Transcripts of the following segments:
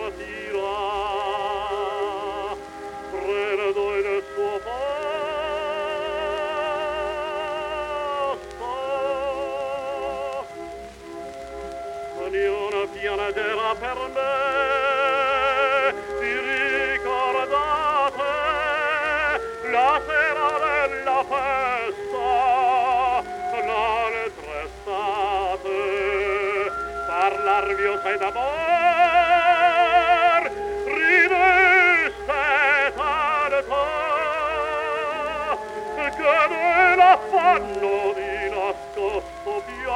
partirà, freddo nel suo posto. Ognuna piangerà per me, ti ricordate la sera della festa, l'altra estate, parlarvi osai d'amor, rideste tanto, che nell'affanno di nascosto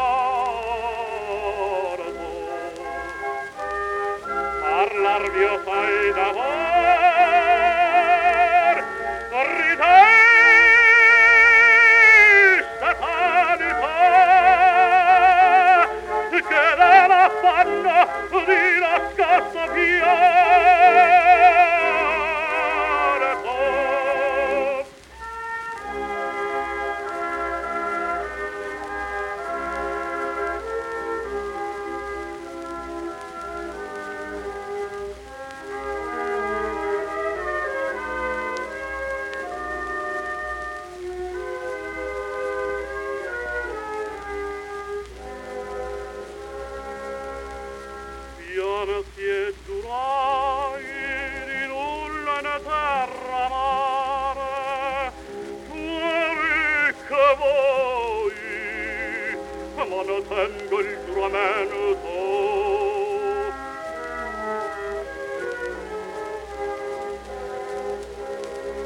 pianto. Parlarvi osai d'amor, rideste tanto, che nell'affanno di nascosto pianto. Pianti e giurai di nulla né terra mare, fuori che voi, ma non tengo il giuramento.